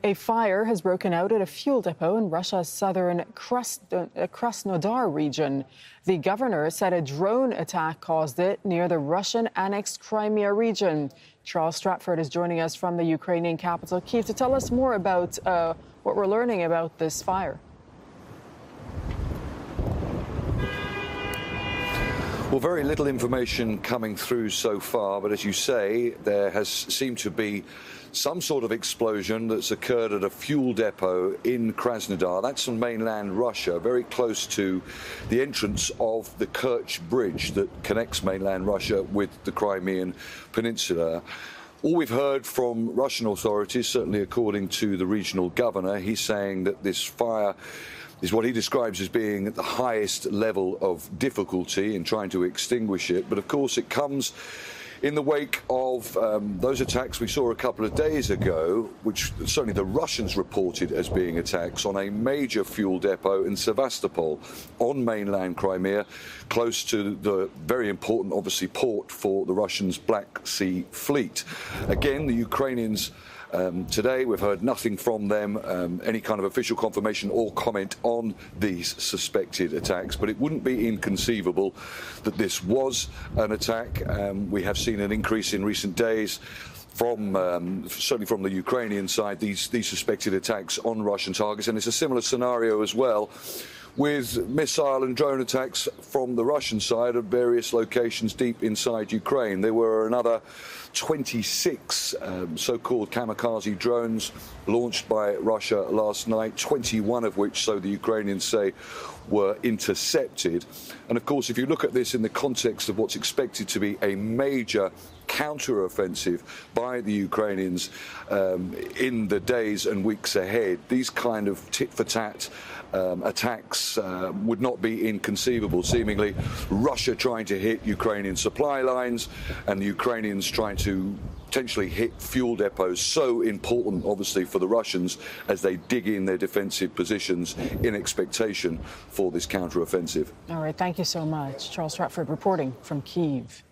A fire has broken out at a fuel depot in Russia's southern Krasnodar region. The governor said a drone attack caused it near the Russian-annexed Crimea region. Charles Stratford is joining us from the Ukrainian capital, Kyiv, to tell us more about what we're learning about this fire. Well, very little information coming through so far, but as you say, there has seemed to be some sort of explosion that's occurred at a fuel depot in Krasnodar. That's in mainland Russia, very close to the entrance of the Kerch Bridge that connects mainland Russia with the Crimean Peninsula. All we've heard from Russian authorities, certainly according to the regional governor, he's saying that this fire is what he describes as being at the highest level of difficulty in trying to extinguish it. But of course, it comes in the wake of those attacks we saw a couple of days ago, which certainly the Russians reported as being attacks on a major fuel depot in Sevastopol on mainland Crimea, close to the very important, obviously, port for the Russians' Black Sea Fleet. Again, the Ukrainians today, we've heard nothing from them, any kind of official confirmation or comment on these suspected attacks, but it wouldn't be inconceivable that this was an attack. We have seen an increase in recent days from certainly from the Ukrainian side, these suspected attacks on Russian targets, and it's a similar scenario as well with missile and drone attacks from the Russian side at various locations deep inside Ukraine. There were another 26 so-called kamikaze drones launched by Russia last night, 21 of which, so the Ukrainians say, were intercepted. And of course, if you look at this in the context of what's expected to be a major counter-offensive by the Ukrainians in the days and weeks ahead, these kind of tit-for-tat attacks would not be inconceivable. Seemingly, Russia trying to hit Ukrainian supply lines and the Ukrainians trying to potentially hit fuel depots, so important, obviously, for the Russians as they dig in their defensive positions in expectation for this counter-offensive. All right, thank you so much. Charles Stratford reporting from Kyiv.